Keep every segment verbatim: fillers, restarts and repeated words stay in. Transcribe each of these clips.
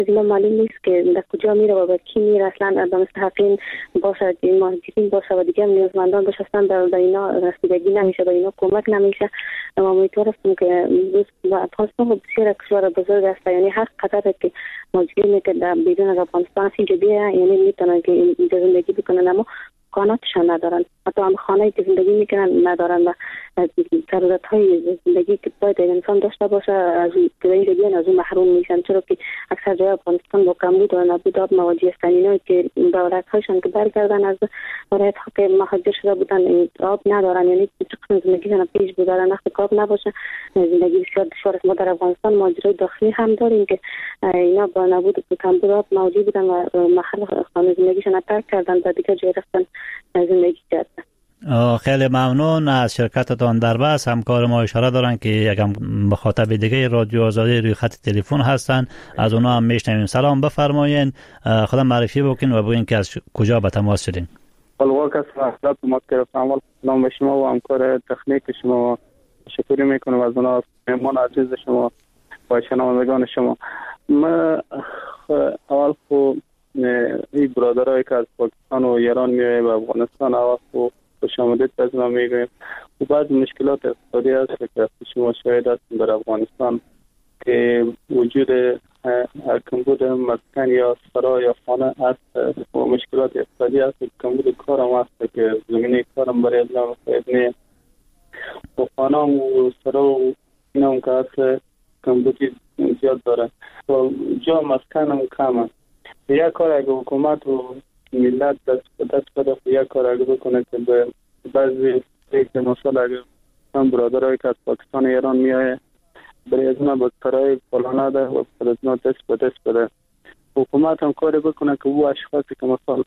اینا معلوم نیست که در کجا میره و به کی میره. اصلا به مستحقین باشه، مهاجرین باشه و دیگه نیازمندان باشه، اصلا به اینا رسیدگی نمیشه، به اینا کمک نمیشه. ما امیدوار هستیم که افغانستان بسیار کشور بزرگ است، یعنی هر قطعه که مهاجرین که در بیرون از افغانستان اینجا بیاین یعنی میتونن که اینجا زندگی بکنن، اما امکاناتشان ندارن، حتی هم خانه‌ای که زندگی میکنن ندارن و ضرورت‌های زندگی که باید انسان داشته باشه از اینجا بیان از اون محروم میشن، چرا که اکثر جای افغانستان با کمبود و نبود آب مواجه هستن. اینا که دولت‌هاشون که برگردن از ولایت‌ها که مهاجر شده بودن آب ندارن، یعنی چقدر زندگیشون پیش بردن وقتی آب نباشه زندگی بسیار دشوار است. ما در افغانستان مهاجرای داخلی هم داریم که اینا با نبود کمبود آب مواجه بودن و محل خانه زندگیشون ترک کردن و دیگه جای رفتن زندگی کردن. خیلی ممنون از شرکتتان در بحث. همکار ما اشاره دارن که یکم مخاطب دیگه رادیو آزادی روی خط تلفن هستن، از اونها هم میشنویم. سلام بفرمایین، خودم معرفی بکنین و بگین که از کجا به تماس شدین. الواقع سلام مکرم سلام به شما و همکار تکنیک شما، شکر میکنم از اونها مهمان عزیز شما و شنوندگان شما. ما اول خو این برادرایی که از پاکستان و ایران میایه و افغانستان اول خو خوش آمدید از ما میگویم. و بعد مشکلات اقتصادی هست که شما شاهد هستیم در افغانستان که وجود کمبود مسکن یا سرا یا خانه هست و مشکلات اقتصادی هست. کمبود کار هم هست که زمینه کارم برای ازلام مساعد نیست و خانه و سرا و این هم که هست کمبودی زیاد داره و جا مسکن هم کم هست. یک کار اگه حکومت و ملت دست به دست بده، یک کار اگه بکنه که به بعضی که مثلا اگه هم برادرهایی که از پاکستان ایران میایه برای از ما بکترهای فلانه ده و برای از ما دست به دست بده، حکومت هم کاری بکنه که او اشخاصی که مثلا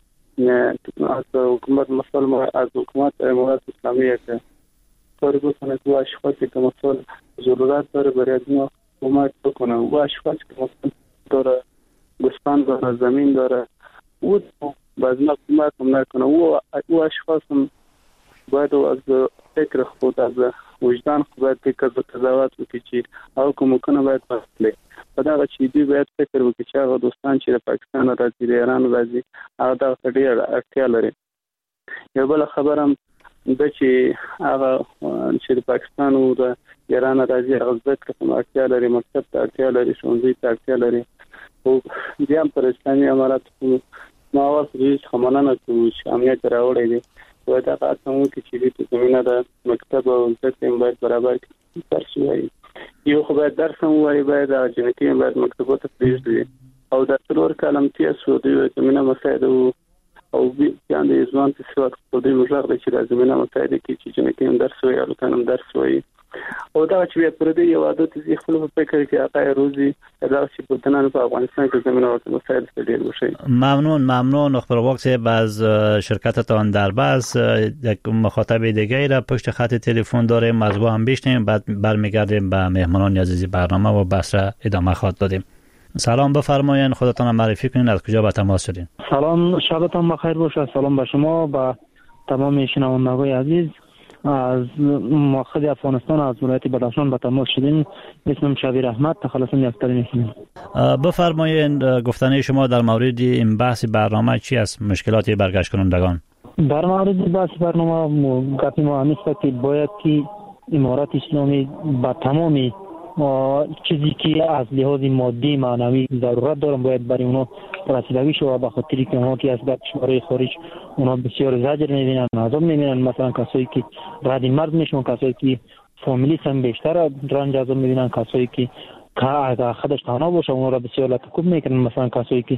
از حکومت مثلا از حکومت امارات اسلامیه که کاری بکنه که او اشخاصی که مثلا ضرورت داره برای از ما حکومت بکنه. او اشخاصی که مثلا داره گوسفند داره زمین داره او باز ما حکومت هم نکنه. او او اشخاص هم باید از فکر خود از وجدان خود باید که قضاوت وکړي چې او کوم کنه باید پخلی په دا چې دی باید فکر وکړي چې هغه دوستان چې د پاکستان راځي د ایران راځي هغه د ډېر اړتیا لري. یو بل خبرم د چې هغه چې د پاکستان او د ایران راځي هغه زده کړه اړتیا لري، مکتب ته اړتیا لري، ښوونځي ته اړتیا لري. او بیا هم پر اسلامي امارات ما اول رئیس خمانانه کوي چې امنیت راوړی دی و دا قاسمو کې چې د زمينه د مکتب او زده کړې باید برابر درس وایي. یو خو باید درس هم وایي، باید جنټي باید مکتبو ته پریږدي او د څلور کال امتیاز شو د زمينه مساعد او بیا د ځوان په څیر په دې مجرد چې د زمينه مساعد کې چې جنټي درس وایي او کنه درس وایي او دا چې پر دې یو عادت دي خپل په فکر کې هغه روزي دا چې په تنان په افغانستان کې زمينه او مساعد ډېر وشي. ممنون ممنون خبر وقت باز شرکتتان در بحث. یک مخاطب دیگه را پشت خط تلفن داریم، از با هم بشنیم بعد برمیگردیم به مهمانان عزیز برنامه و بحث را ادامه خواهد دادیم. سلام بفرمایید، خودتان معرفی کنید، از کجا به تماس شدین؟ سلام، شبتان بخیر باشه. سلام به شما و تمام شنوندگان عزیز. از مقصد افغانستان از ولایت بدخشان به تماس شدیم. اسمم شبیر احمد، تخلصم یفتری میکنم. بفرمایید گفتنه شما در مورد این بحث برنامه چی است؟ مشکلات برگشت کنندگان در مورد بحث برنامه گپی ما همیست که باید که امارات اسلامی با تمامی چیزی که از لحاظ مادی معنوی ضرورت دارن باید برای اونا رسیدگی شود، به خاطری که اونا که از کشورهای خارج اونا بسیار زجر میبینن، عذاب میبینن. مثلا کسایی که رد مرد میشون، کسایی که فامیلی هم بیشتر رنج عذاب میبینن، کسایی که که خودش تنها باشه اونا را بسیار لطکوب میکنن. مثلا کسایی که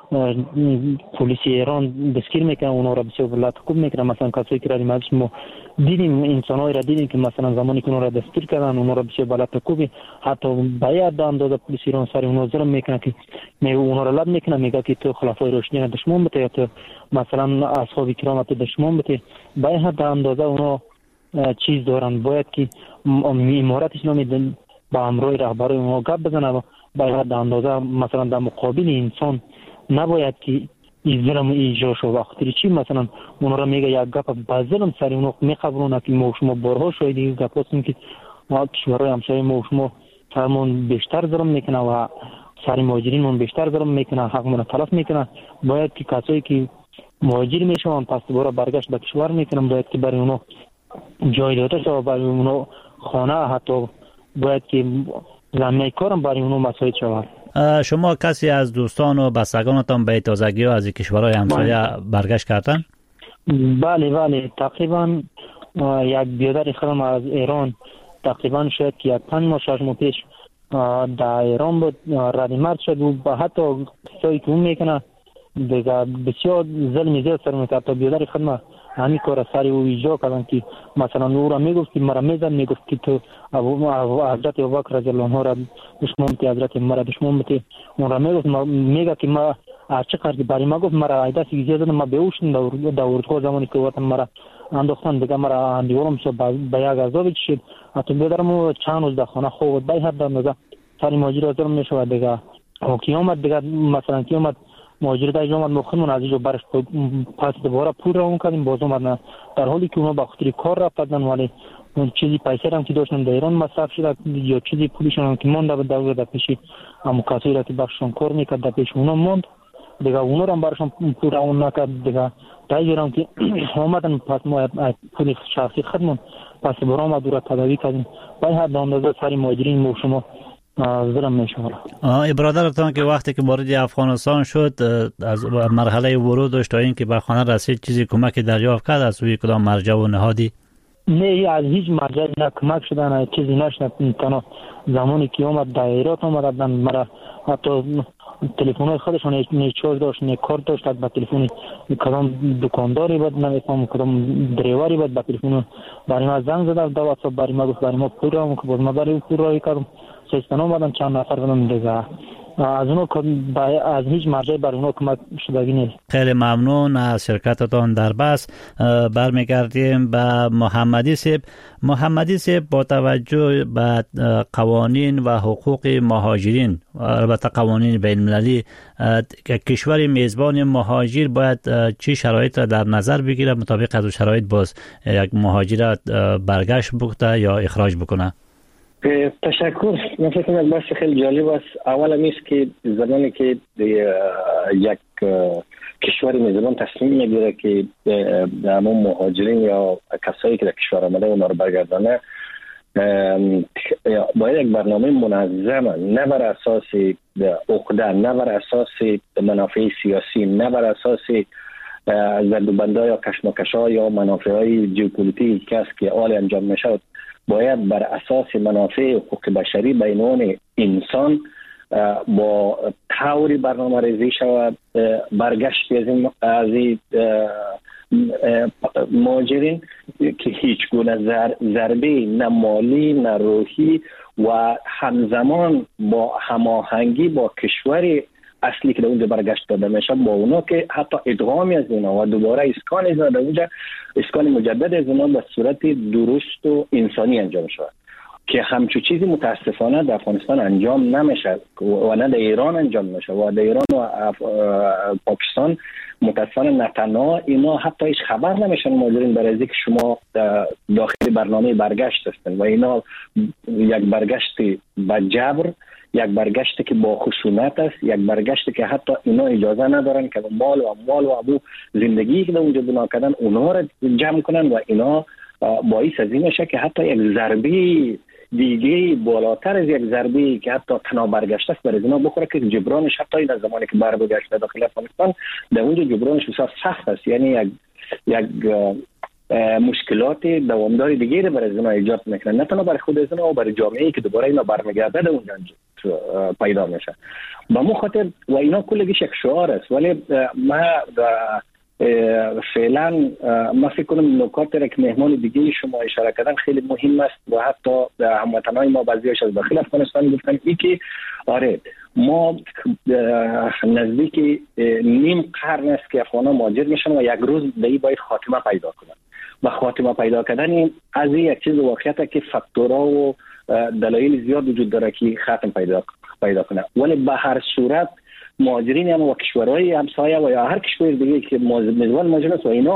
پلیس ایران دستگیر میکنن اونا را بسیار لطکوب میکنن. مثلا کسایی که رد مرد ما دیدیم، انسان‌های را دیدیم که مثلا زمانی که اونا را دستگیر کردن اونا را بسیار لطکوب، حتی باید اندازه پلیس ایران سر اونا ظلم میکنه که می اونا را لب میکنه، میگه که تو خلافای روشنی دشمن بده یا تو مثلا اصحاب کرامت دشمن بده. باید اندازه اونا چیز دارن، باید که امارات اسلامی با امروی رهبرای اونا گپ بزنه و باید اندازه مثلا در مقابل انسان نباید که این ظلم ایجا شو. وقتی چی مثلا اونا را میگه یک گپ با ظلم سر اونا میخبرونه که ما شما بارها شاید گپ هستیم که کشورهای همسایه ما شما فرمون بیشتر ظلم میکنه و سری مهاجرین بیشتر ظلم میکنه، حق من تلف میکنه. باید که کسایی که مهاجر میشن پس دوباره برگشت به کشور میکنن، باید که برای اونها جای داده شود، برای اونها خانه، حتی باید که زمینه کارم برای اونها مساعد شود. شما کسی از دوستان و بستگانتان به تازگی ها از کشورهای همسایه برگشت کردن؟ بله بله، تقریبا یک بیادر خودم از ایران تقریبا شاید که یک پنج ماه شش ماه پیش در ایران بود، رد مرد شد و حتی قصایی که اون میکنه دیگه بسیار ظلم زیاد سر میکرد. تا بیادر خودم همین کار سری او ایجا کردن که مثلا او را میگفت که مرا میزن، میگفت که تو حضرت ابوبکر رضی الله عنه را دشمن بودی، حضرت مرا دشمن بودی. اون را میگفت میگه که ما چقدر برای ما گفت مرا ایده سیزی زدن، ما بیوشن در اردوگاه زمانی که وقت مرا انداختن دیگه مرا اندیورم شد به یک عذابی شد. حتی بیادرم چند روز در خانه خوب بای هر در نگه سری مهاجر آزار میشود دیگه. کی آمد دیگه مثلا کی آمد مهاجر در اینجا آمد مخمون از اینجا برش پس دوباره پول را اون کردیم باز آمد، در حالی که اونا با خاطر کار رفتن ولی اون چیزی پیسه هم که داشتن در ایران مصرف شد یا چیزی پولشون هم که مونده بود در پیشی همون کسایی را که بخششون کار میکرد در پیش اونا موند دیگه، اونا را هم برشون پول را اون نکرد دیگه. تایجرم که آمدن پس ما پول شخصی خدمون پس برام آمد را تداوی کردیم بای هر دامدازه سری مهاجرین مو شما ظلم میشوره. برادرتان که وقتی که وارد افغانستان شد از مرحله ورود داشت تا اینکه به خانه رسید چیزی کمک دریافت کرد از سوی کدام مرجع و نهادی؟ نه، از هیچ مرجع نه کمک شدن چیزی نشد. تنها زمانی که اومد دایرات اومدن مرا حتی تلفن خودشون نه چارج داشت نه کارت داشت، با تلفن کدام دکانداری بود نمیفهم کدام دریوری بود با تلفن برای ما زنگ زد در واتساپ برای ما گفت برای ما پول را که باز ما برای پول را کردم سیستان اومدن چند نفر بودن دیگه. از اونو از هیچ مرجعی برای اونو کمک شدگی نیست. خیلی ممنون از شرکتتان در بس. برمیگردیم به محمدی صاحب. محمدی صاحب با توجه به قوانین و حقوق مهاجرین، البته قوانین بین المللی، کشور میزبان مهاجر باید چه شرایط را در نظر بگیره مطابق از شرایط باز یک مهاجر برگشت بکنه یا اخراج بکنه؟ تشکر. من فکر کنم بحث خیلی جالب است. اول همیست که زمانی که یک کشور میزبان تصمیم میگیره که همون مهاجرین یا کسایی که در کشور آمده اونا رو برگردانه، باید یک برنامه منظم، نه بر اساس عقده، نه بر اساس منافع سیاسی، نه بر اساس زدوبندهای یا کشمکش‌ها یا منافعهای ژئوپلیتیکی که است که آل انجام میشود، باید بر اساس منافع حقوق بشری بینان انسان با طوری برنامه ریزی شود برگشت از این از این مهاجرین که هیچ گونه ضربه نه مالی نه روحی و همزمان با هماهنگی با کشور اصلی که در اونجا برگشت داده میشه با اونا که حتی ادغامی از اونا و دوباره اسکان از در اونجا اسکان مجدد از اونا به صورت درست و انسانی انجام شود که همچون چیزی متاسفانه در افغانستان انجام نمیشه و نه در ایران انجام میشه و در ایران و پاکستان متاسفانه نه تنها اینا حتی هیچ خبر نمیشن مهاجرین برای اینکه شما داخل برنامه برگشت هستن و اینا یک برگشت با جبر، یک برگشتی که با خشونت است، یک برگشتی که حتی اینا اجازه ندارن که مال و اموال و ابو زندگی که در اونجا بنا کردن اونا را جمع کنن و اینا باعث از این میشه که حتی یک ضربه دیگه بالاتر از یک ضربه که حتی تنها برگشته است برای اینا بخوره که جبرانش حتی این زمانی که برگشت داخل افغانستان در اونجا جبرانش بسیار سخت است. یعنی یک یک مشکلات دوامدار دیگه رو برای اینا ایجاد میکنه، نه تنها برای خود اینا و برای جامعه‌ای که دوباره اینا برمیگرده در اونجا پیدا میشه. با مو خاطر و اینا کلگیش یک شعار است، ولی ما فعلا ما فکر کنم نکات را که مهمان دیگه شما اشاره کردن خیلی مهم است و حتی هموطنان ما بعضیش از داخل افغانستان گفتن ای که آره ما نزدیک نیم قرن است که افغان‌ها مهاجر میشن و یک روز دیگه باید خاتمه پیدا کنن و خاتمه پیدا کردن از یک چیز واقعیت که فاکتورها و دلایل زیاد وجود داره که ختم پیدا پیدا کنه، ولی به هر صورت مهاجرین هم و کشورهای همسایه و یا هر کشور دیگه که میزبان مهاجرین است و اینا هم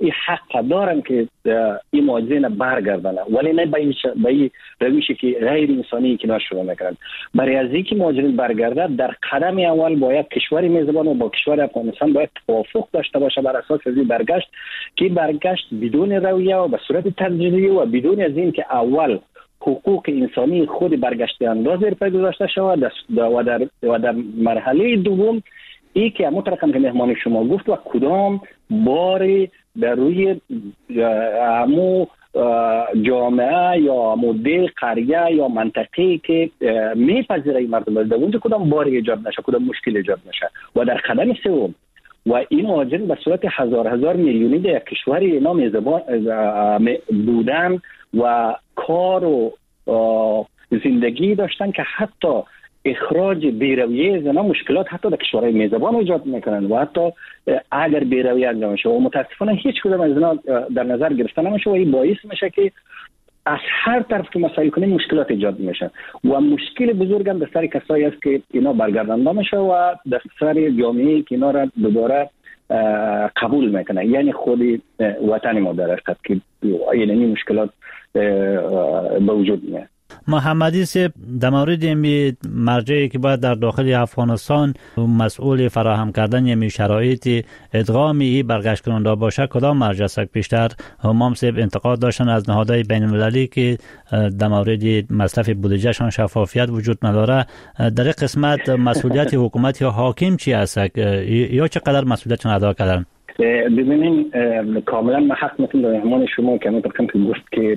این حق دارن که این مهاجرین برگردن، ولی نه به این روشی که غیر انسانی که نشون میکنن. برای از اینکه مهاجرین برگردن در قدم اول باید کشور میزبان و با کشور افغانستان باید توافق داشته باشه بر اساس از برگشت که برگشت بدون رویه و به صورت تدریجی و بدون از این که اول حقوق انسانی خود برگشته انداز پای گذاشته شود و در و در مرحله دوم ای که مطلقاً که مهمان شما گفت و کدام باری در روی امو جامعه یا مدل قریه یا منطقه‌ای که میپذیره مردم در اونجا کدام باری ایجاد نشه، کدام مشکل ایجاد نشه. و در قدم سوم و این مهاجرین به صورت هزار هزار میلیونی در کشور اینا میزبان بودن و کار و زندگی داشتن که حتی اخراج بیرویه زنا مشکلات حتی در کشورهای میزبان ایجاد میکنن و حتی اگر بیرویه انجام شه و متاسفانه هیچ کدام از اینا در نظر گرفته نمیشه و این باعث میشه که از هر طرف که مسائل کنیم مشکلات ایجاد میشه و مشکل بزرگ هم در سر کسایی است که اینا برگردانده میشه و در سر جامعه که اینا را دوباره قبول میکنه، یعنی خود وطن ما در حقیقت که یعنی مشکلات به وجود میاد. محمدی صاحب در مورد این مرجعی که باید در داخل افغانستان مسئول فراهم کردن یمی شرایط ادغامی برگشت کننده باشه کدام مرجع است؟ بیشتر همام صاحب انتقاد داشتن از نهادهای بین المللی که در مورد مصرف بودجهشان شفافیت وجود نداره. در این قسمت مسئولیت حکومت یا حاکم چی است یا چقدر مسئولیتشون ادا کردن؟ ببینیم کاملا من حق میتونم به مهمان شما که میتونم که گفت که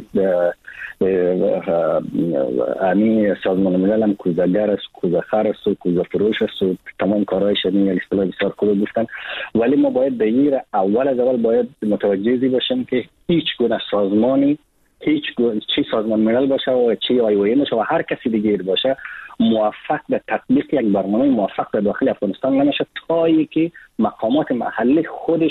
امی سازمان ملل هم کوزه‌گر است، کوزه‌خر است و کوزه فروش است و تمام کارهایش این اصطلاح بسیار خوب گفتن، ولی ما باید به این اول از اول باید متوجه باشیم که هیچ گونه سازمانی هیچ گونه چی سازمان ملل باشه و چی آی او ام باشه و هر کسی دیگه باشه موفق به تطبیق یک برنامه موفق به داخل افغانستان نمیشه تا اینکه مقامات محلی خودش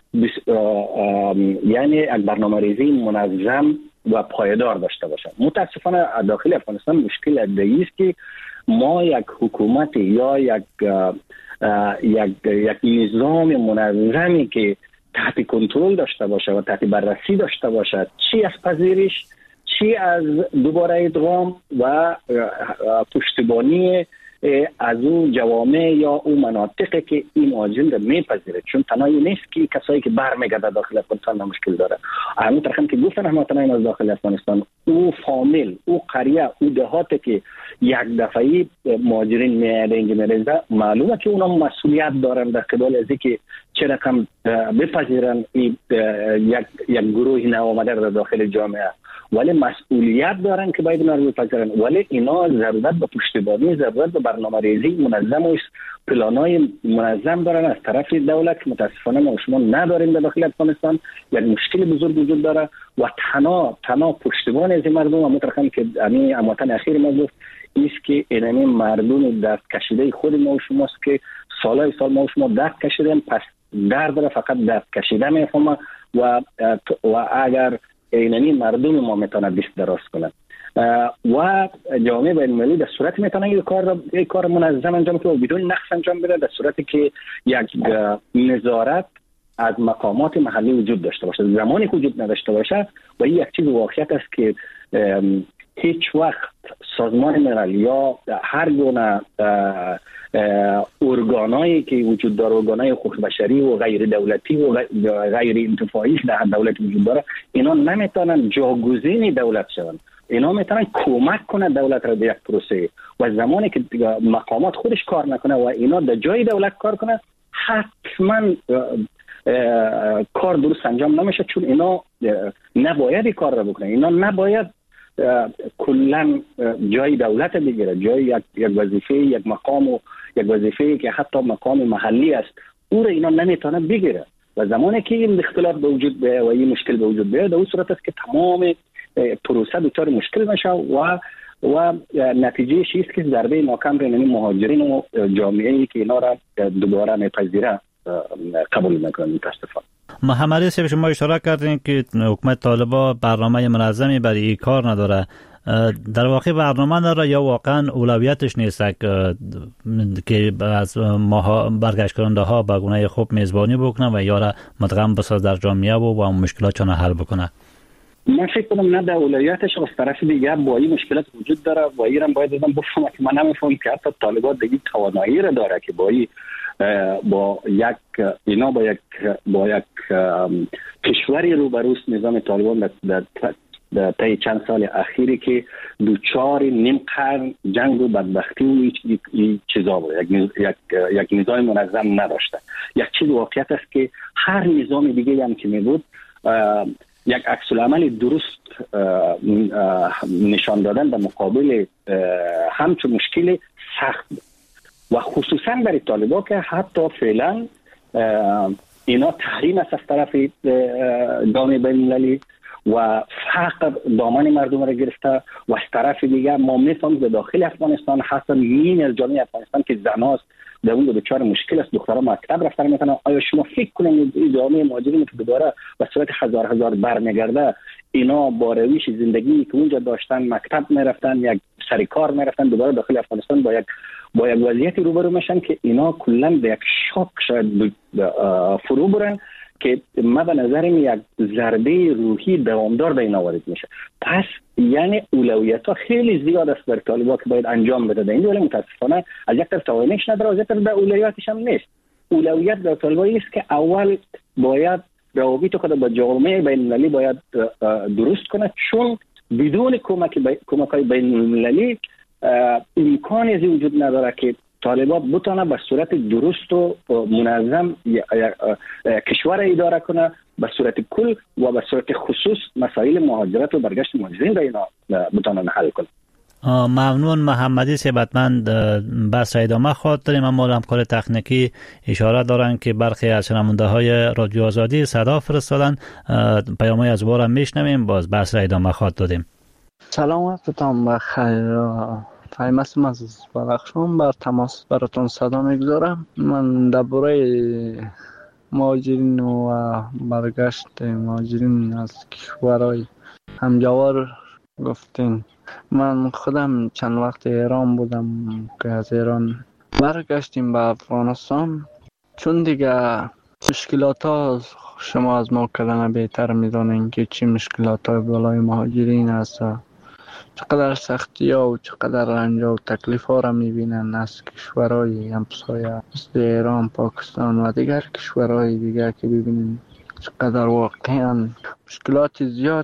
یعنی یک برنامه ریزی منظم و پایدار داشته باشه. متاسفانه داخل افغانستان مشکل ادعی است که ما یک حکومت یا یک یک یک نظام منظمی که تحت کنترل داشته باشه و تحت بررسی داشته باشه، چی از پذیرش، چی از دوباره ادغام و پشتیبانی از اون جوامع یا اون مناطقی که این مهاجرین رو میپذیره، چون تنهایی نیست که کسایی که برمیگرده داخل افغانستان مشکل داره. همین طرح که گفتن هموطنان از داخل افغانستان او فامیل او قریه او دهاتی که یک دفعه مهاجرین میاد اینجا میرزه معلومه که اونا مسئولیت دارن در قبال از اینکه چه رقم بپذیرن یک یک گروه نوآمده در داخل جامعه، ولی مسئولیت دارن که باید اینا رو بپذیرن، ولی اینا ضرورت به پشتیبانی، ضرورت به برنامه ریزی منظم و پلانای منظم دارن از طرف دولت که متاسفانه ما شما نداریم در داخل افغانستان. یک مشکل بزرگ وجود داره و تنها تنها پشتیبان از مردم و مطلقاً که همین اموطن اخیر ما گفت است که اینمی مردم دست کشیده خود ما و شماست که سالهای سال ما و شما دست کشیدیم، پس درد را فقط دست کشیده میفهمه و و اگر اینمی مردم ما میتونه دست دراز کنه و جامعه بین المللی در صورت میتونه این کار این کار منظم انجام کنه و بدون نقص انجام بده، در صورتی که یک نظارت از مقامات محلی وجود داشته باشه. زمانی که وجود نداشته باشه و این یک چیز واقعیت است که هیچ وقت سازمان ملل یا هر گونه ارگانایی که وجود داره، ارگانای حقوق بشری و غیر دولتی و غیر انتفاعی در دولت وجود داره، اینا نمیتونن جاگزین دولت شون، اینا میتونن کمک کنه دولت را به یک پروسه و زمانی که مقامات خودش کار نکنه و اینا در جای دولت کار کنه حتما کار درست انجام نمیشه، چون اینا نباید این کار را بکنه، اینا نباید کلا جای دولت بگیره، جای یک یک وظیفه یک مقام و یک وظیفه که حتی مقام محلی است او را اینا نمیتونه بگیره و زمانی که این اختلاف به وجود بیاید و این مشکل به وجود بیاید در اون صورت است که تمام پروسه دچار مشکل میشه و و نتیجه شیست که ضربه محکم بین مهاجرین و جامعه‌ای که اینا را دوباره میپذیره قبول میکنن. متاسفانه محمد صاحب شما اشاره کردین که حکومت طالبان برنامه منظمی برای این کار نداره. در واقع برنامه داره یا واقعا اولویتش نیست که از ماها برگشت کننده ها به گونه خوب میزبانی بکنه و یا را مدغم بساز در جامعه و و مشکلاتشون حل بکنه؟ من فکر کنم نه، در اولویتش از طرف دیگه با این مشکلات وجود داره و ایران باید ازم بفهمه که من نمیفهمم که حتی طالبان دیگه توانایی را داره که با با یک اینا با یک با یک کشوری روبروست نظام طالبان در در طی چند سال اخیری که دوچار نیم قرن جنگ و بدبختی و این چیزا بود، یک یک یک نظام منظم نداشته. یک چیز واقعیت است که هر نظام دیگه هم که می بود یک عکس العمل درست نشان دادن در مقابل همچون مشکل سخت و خصوصا برای طالبان که حتی فعلا اینا تحریم است از طرف جامعه بین‌المللی و فقر دامن مردم را گرفته و از طرف دیگه ما میفهمیم به داخل افغانستان حتی نیم از جامعه افغانستان که زناست در اون دچار مشکل است، دخترها مکتب رفتن میتونن. آیا شما فکر کنید این جامعه مهاجرین که دوباره به صورت هزار هزار برمیگرده اینا با روش زندگی که اونجا داشتن مکتب میرفتن یک سر کار میرفتن دوباره داخل افغانستان با یک با یک وضعیتی روبرو میشن که اینا کلا به یک شوک شاید فرو برن که ما به نظرم یک ضربه روحی دوامدار به اینا وارد میشه. پس یعنی اولویت ها خیلی زیاد است برای طالبان که باید انجام بده. این دوله متاسفانه از یک طرف توانش نداره، از یک طرف اولویتش هم نیست. اولویت در طالبان است که اول باید روابط خود با جامعه بین المللی باید درست کنه، چون بدون کمک بی... کمک های بین المللی امکانی از وجود نداره که طالبان بتونه به صورت درست و منظم کشور اداره کنه، به صورت کل و به صورت خصوص مسائل مهاجرت و برگشت مهاجرین را اینا بتونن حل کنه. ممنون محمدی ثبتمند. بحث را ادامه خواهد داریم، اما همکار تکنیکی اشاره دارن که برخی از شنونده های رادیو آزادی صدا فرستادن، پیام‌های از بارم میشنویم، باز بحث را ادامه خواهد دادیم. سلام وقتتان بخیر. فایمسم از بلخشان بر تماس براتون صدا میگذارم. من درباره مهاجرین و برگشت مهاجرین از کشورهای همجوار گفتین. من خودم چند وقت ایران بودم که از ایران برگشتیم به افغانستان، چون دیگه مشکلات ها شما از ما کلنه بهتر میدانین که چی مشکلات های بالای مهاجرین هست، چقدر سختی ها و چقدر رنج و تکلیف ها را میبینن از کشورهای همسایه مثل ایران، پاکستان و دیگر کشورهای دیگر که ببینین چقدر واقعا مشکلات زیاد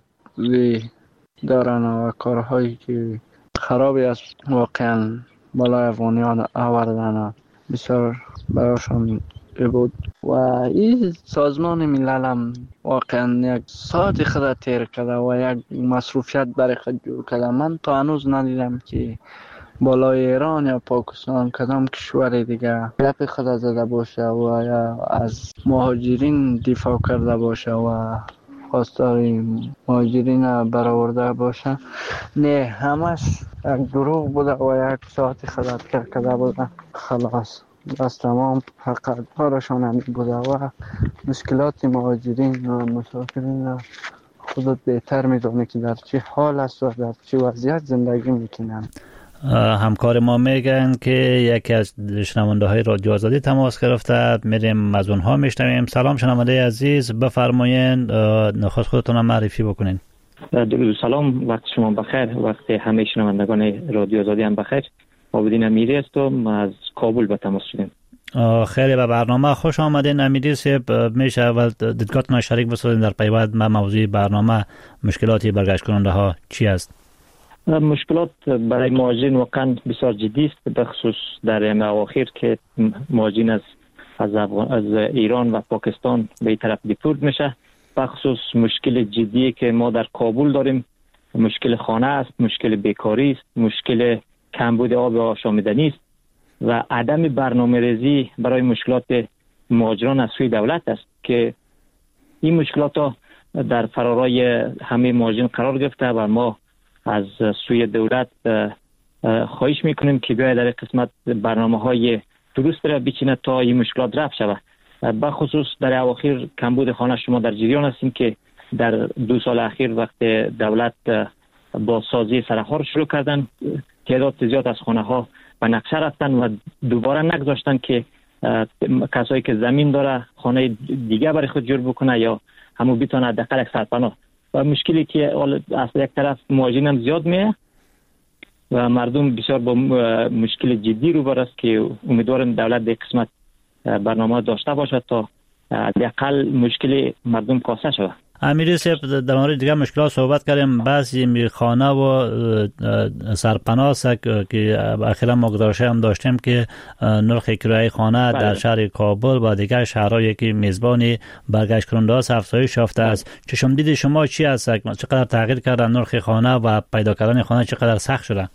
دارن و کارهایی که خرابی است واقعا بالای افغانیان آوردن بسیار براشون بود. و این سازمان ملل هم واقعا یک ساعت خود تیر کرده و یک مصروفیت برای خود جور کرده. من تا هنوز ندیدم که بالای ایران یا پاکستان کدام کشور دیگه گپ خود زده باشه و یا از مهاجرین دفاع کرده باشه و خواستار مهاجرین برآورده باشه. نه، همش یک دروغ بوده و یک ساعت خود تیر کرده بوده. خلاص بس تمام فقط کارشان همین بوده و مشکلات مهاجرین و مسافرین خودت بهتر میدونه که در چه حال است و در چه وضعیت زندگی میکنن. همکار ما میگن که یکی از شنونده های رادیو آزادی تماس گرفته، میریم از اونها میشنویم. سلام شنونده عزیز، بفرمایین نخواست خودتون هم معرفی بکنین. درود سلام، وقت شما بخیر، وقت همه شنوندگان رادیو آزادی هم بخیر. عابدین امیری هستم، از کابل به تماس شدیم. خیلی به برنامه خوش آمدین. امیری صاحب، میشه اول دیدگاهتون شریک بسازین در پیوند به موضوع برنامه، مشکلاتی برگشت کننده ها چی است؟ مشکلات برای مهاجرین واقعا بسیار جدی است، به خصوص در این اواخر که مهاجرین از از, از ایران و پاکستان به این طرف دیپورت میشه. به خصوص مشکل جدی که ما در کابل داریم، مشکل خانه است، مشکل بیکاری است، مشکل کمبود آب آشامیدنی است و عدم برنامه‌ریزی برای مشکلات مهاجران از سوی دولت است که این مشکلات ها در فرارای همه مهاجرین قرار گرفته و ما از سوی دولت خواهش میکنیم که بیاید در قسمت برنامه‌های درست را بچینه تا این مشکلات رفع شود. به خصوص در اواخر کمبود خانه شما در جریان هستیم که در دو سال اخیر وقت دولت با سازی سرخار شروع کردن. تعداد زیاد از خانه ها به نقشه رفتن و دوباره نگذاشتن که کسایی که زمین داره خانه دیگه برای خود جور بکنه یا همو بتونه حداقل یک سرپناه. و مشکلی که از یک طرف مهاجرین هم زیاد میه و مردم بسیار با مشکل جدی روبرو است که امیدوارم دولت به قسمت برنامه داشته باشد تا حداقل مشکل مردم کاسته شود. امیری صاحب در مورد دیگه مشکلات صحبت کردیم، بعضی خانه و سرپناه که اخیرا ما گزارش هم داشتیم که نرخ کرایه خانه در شهر کابل و دیگر شهرهایی که میزبانی برگشت کننده است افزایش یافته است. چشم دید شما چی است؟ چقدر تغییر کرده نرخ خانه و پیدا کردن خانه چقدر سخت شده؟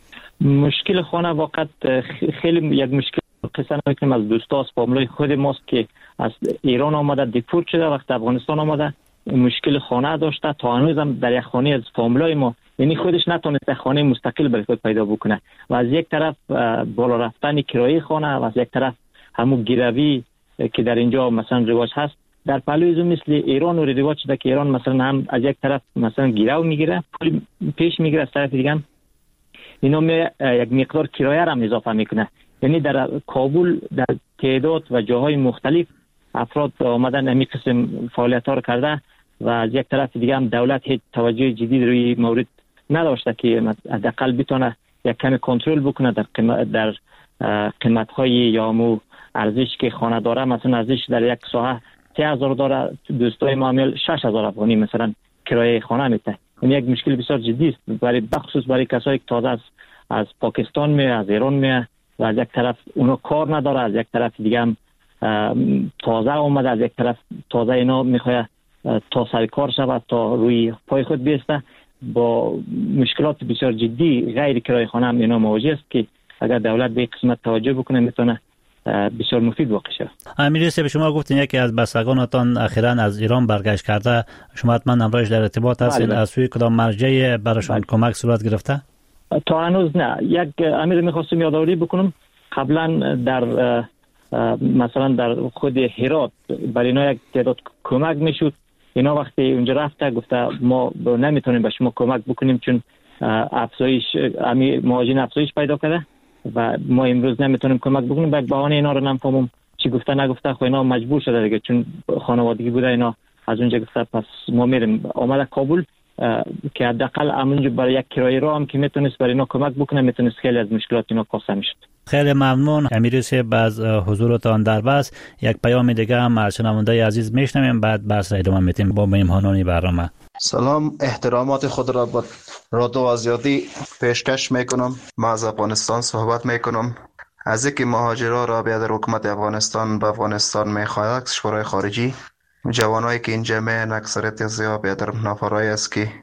مشکل خانه واقعا خیلی یک مشکل قصه نمیکنیم از دوستا از فامیلای خود ماست که از ایران آمده دیپورت شده وقت افغانستان آمده مشکل خانه داشته. تا هنوز هم در یک خانه از فامیلای ما یعنی خودش نتونسته خانه مستقل برای خود پیدا بکنه و از یک طرف بالا رفتن کرایه خانه و از یک طرف همون گیروی که در اینجا مثلا رواج هست. در پهلوی مثل ایران و رواج شده که ایران مثلا هم از یک طرف مثلا گیرو میگیره پول پیش میگیره، از طرف دیگه هم اینا می یک مقدار کرایه را هم اضافه میکنه. یعنی در کابل در تعداد و جاهای مختلف افراد آمدن همین قسم فعالیت ها رو کرده و از یک طرف دیگه هم دولت هیچ توجه جدی روی مورد نداشته که حداقل بتونه یک کمی کنترل بکنه در قیمت در قیمت های یا مو ارزش که خانه داره. مثلا ارزش در یک ساعت سه هزار داره، دوستای معامل شش هزار افغانی مثلا کرایه خانه میته. این یک مشکل بسیار جدی است برای بخصوص برای کسایی که تازه از از پاکستان می از ایران می و از یک طرف اونا کار نداره، از یک طرف دیگه هم تازه اومده، از یک طرف تازه اینا میخواد تا سر کار شود تا روی پای خود بیسته. با مشکلات بسیار جدی غیر کرایه خانه هم اینا مواجه است که اگر دولت به قسمت توجه بکنه میتونه بسیار مفید واقع شود. امیری صاحب شما گفتین یکی از بستگانتان اخیراً از ایران برگشت کرده، شما حتما همراهش در ارتباط هستید. از سوی کدام مرجع براشون کمک صورت گرفته؟ تا هنوز نه. یک امیر میخواستم یادآوری بکنم، قبلا در مثلا در خود هرات برای اینا یک تعداد کمک میشد. اینا وقتی اونجا رفته گفته ما نمیتونیم به شما کمک بکنیم چون افزایش امیر مهاجرین افزایش پیدا کرده و ما امروز نمیتونیم کمک بکنیم. به بهانه اینا رو نمیفهمم چی گفته نگفته، خب اینا مجبور شده دیگه چون خانوادگی بوده. اینا از اونجا گفته پس ما میریم. آمده کابل که حداقل همونجا برای یک کرایه رو هم که میتونست برای اینا کمک بکنه میتونست خیلی از مشکلات اینا کاسته میشد. خیلی ممنون امیری صاحب از حضورتان در بحث. یک پیام دیگه هم از شنونده عزیز میشنویم بعد بحث را ادامه میدیم با مهمانان برنامه. سلام، احترامات خود را با رادیو آزادی پیشکش میکنم. ما از افغانستان صحبت میکنم. از اینکه مهاجرا را بیاد حکومت افغانستان به افغانستان میخواهد کشورهای خارجی، جوانایی که اینجا میان اکثریت زیاد بیاد نفرایی است که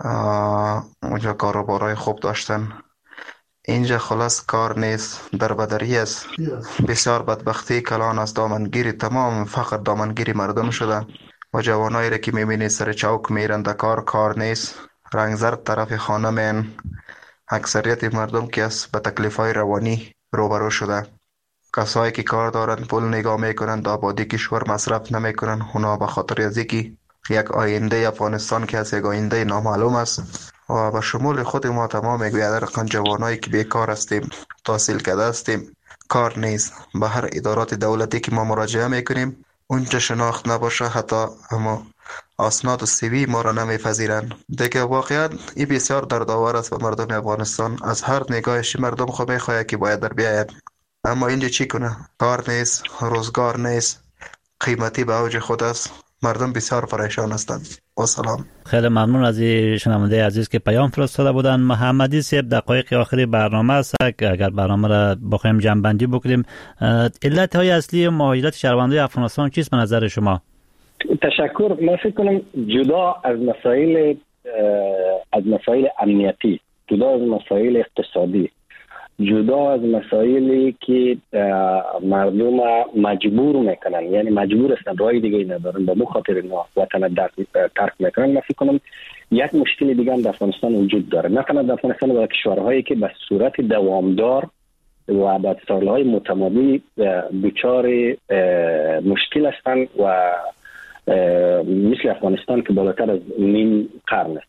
اونجا کاروبارای خوب داشتن. اینجا خلاص کار نیست، در بدری است. بسیار بدبختی کلان است، دامنگیری تمام فقر دامنگیری مردم شده و جوانایی را که میبینی سر چوک میرن در کار کار نیست، رنگزرد طرف خانه مین. اکثریت مردم که است به تکلیفای روانی روبرو شده. کسایی که کار دارن پول نگاه میکنن، آبادی کشور مصرف نمیکنن. اونا به خاطر از اینکه یک آینده افغانستان که از یک آینده نامعلوم است و به شمول خود ما تمام یک بیادر جوانایی که بیکار هستیم، تحصیل کرده هستیم، کار نیست. به هر ادارات دولتی که ما مراجعه میکنیم اونجا شناخت نباشه، حتی اما اسناد و سیوی ما را نمیپذیرن. دیگه واقعا این بسیار دردآور است به مردم افغانستان. از هر نگاهش مردم خو میخواد که باید در بیاید، اما اینجا چی کنه؟ کار نیست، روزگار نیست، قیمتی به اوج خود است. مردم بسیار پریشان هستند. و سلام. خیلی ممنون از شنونده عزیز که پیام فرستاده بودن. محمدی صاحب دقایق آخری برنامه است که اگر برنامه را بخوایم جمع‌بندی بکنیم، علت های اصلی مهاجرت شهروندان افغانستان چیست به نظر شما؟ تشکر. من فکر کنم جدا از مسائل از مسائل امنیتی، جدا از مسائل اقتصادی، جدا از مسائلی که مردم مجبور میکنن، یعنی مجبور هستن راه دیگه ندارن به خاطر اینا وطن ترک میکنن، من فکر کنم یک مشکل دیگه هم در افغانستان وجود داره. نه تنها در افغانستان بلکه کشورهایی که به صورت دوامدار و بعد سالهای متمادی دچار مشکل هستند و مثل افغانستان که بالاتر از نیم قرن است.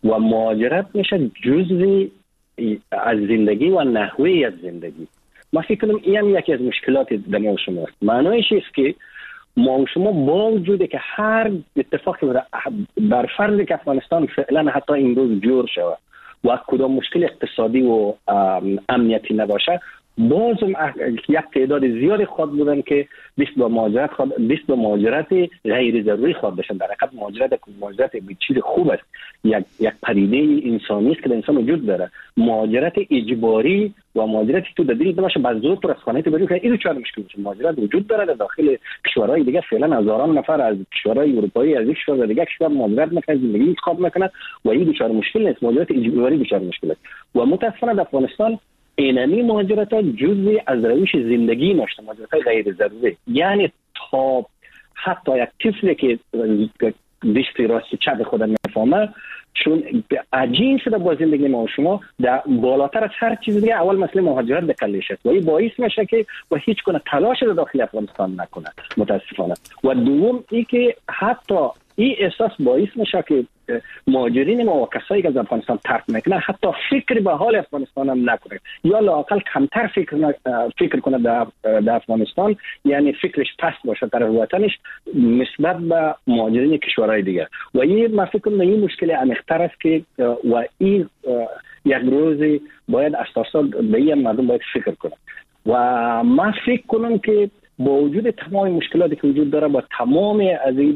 و مهاجرت میشه جزئی از زندگی و نحوه از زندگی. ما فکر کنم این هم یکی از مشکلات در ما و شماست. معنایش است که ما و شما با وجود که هر اتفاقی بر فرض که افغانستان فعلا حتی امروز جور شود و کدام مشکل اقتصادی و امنیتی نباشه، بازم یک تعداد زیادی خود بودن که بیست با مهاجرت خود بیست با مهاجرت غیر ضروری خود بشن. در حقیقت مهاجرت مهاجرت به چیز خوب است، یک یک پدیده انسانی است که در انسان وجود داره. مهاجرت اجباری و مهاجرت تو در دل باشه بعد زود پر از خانه تو بجو، این چهار مشکل میشه. مهاجرت وجود داره در داخل کشورهای دیگه، فعلا هزاران نفر از کشورهای اروپایی از یک کشور به دیگه کشور مهاجرت میکنن، زندگی انتخاب میکنن و این چهار مشکل نیست. مهاجرت اجباری دچار مشکل است و متاسفانه در افغانستان اینمی مهاجرت ها جزئی از روش زندگی نشده، مهاجرت غیر ضروری. یعنی تا حتی یک طفلی که دست راست چپ خود میفهمه، چون عجین شده با زندگی ما و شما در بالاتر از هر چیز دیگه اول مسئله مهاجرت در کلش است و این باعث میشه که و هیچ کنه تلاش در داخل افغانستان نکنه متاسفانه. و دوم ای که حتی این احساس باعث میشه که مهاجرین ما و کسایی که از افغانستان ترک میکنه حتی فکر به حال افغانستان هم نکنه یا لااقل کمتر فکر فکر کنه در, در افغانستان، یعنی فکرش پست باشه در وطنش نسبت به مهاجرین کشورهای دیگه. و این من فکر کنم این مشکل عمیق‌تر است که و این یک روزی باید اساسا به این مردم باید فکر کنه. و من فکر کنم که با وجود تمام مشکلاتی که وجود داره، با تمام از این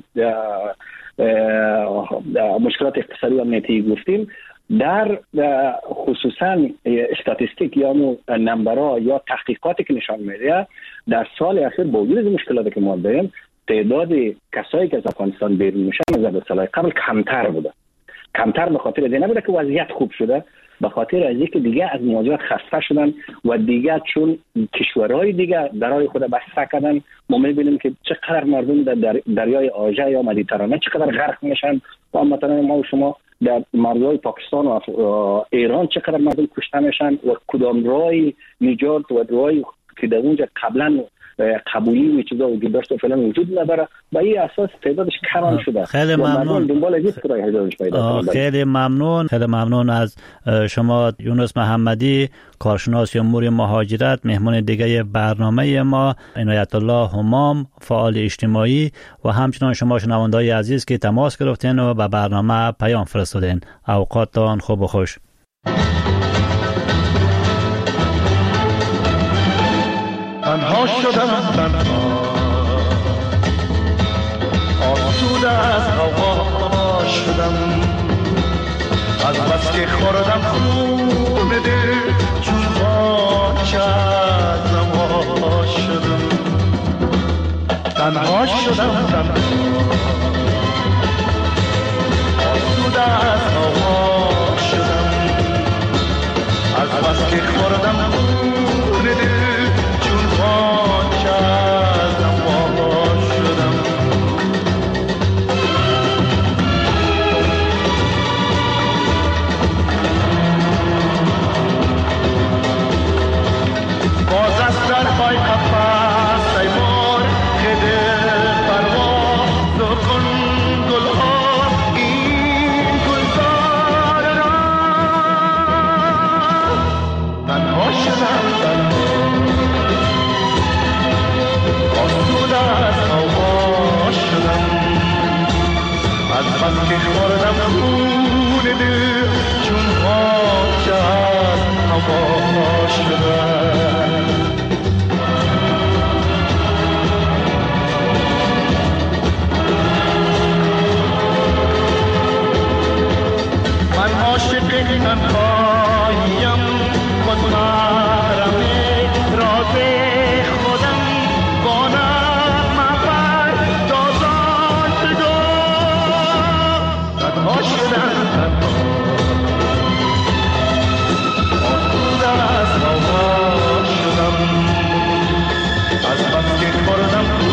مشکلات اقتصادی و امنیتی گفتیم، در خصوصا استاتستیک یا نمبرها یا تحقیقاتی که نشان میده در سال اخیر با وجود مشکلاتی که ما داریم، تعداد کسایی که از افغانستان بیرون میشن از سال قبل کمتر بوده. کمتر به خاطر اینه نبوده که وضعیت خوب شده، به خاطر از اینکه دیگه از مهاجرت خسته شدن و دیگه چون کشورهای دیگه درای خود بسته کردن. ما میبینیم که چقدر مردم در دریای آژه یا مدیترانه چقدر غرق میشن و مثلا ما و شما در مرزهای پاکستان و ایران چقدر مردم کشته میشن و کدام رای نجات و رای که در اونجا قبلا قبولی و چیزا وجود داشت و فعلا وجود نداره، با این اساس تعدادش کم شده. خیلی ممنون. دنبال این پیدا خیلی ممنون. خیلی ممنون از شما یونس محمدی، کارشناس امور مهاجرت، مهمان دیگه برنامه ما، عنایت الله همام، فعال اجتماعی، و همچنان شما شنونده‌های عزیز که تماس گرفتین و به برنامه پیام فرستادین. اوقاتتان خوب و خوش. تنها شدم تنها، آسوده از هوا شدم، از بس که خوردم خون دل چون خاک از هوا شدم. تنها شدم تنها، آسوده از هوا شدم، از بس که خوردم خون دل خاک از هوا شدم. باز از درهای قفس ای مرغ دل پرواز کن گلها این گلزار را. تنها شدم تنها، آسوده از هوا شدم، از بس که خوردم خون دل چون خاک از هوا شدم. من عاشق تنهاییم، خود محرم راز خودم، تنها شدم تنها، آسوده از هوا شدم، از بس که خوردم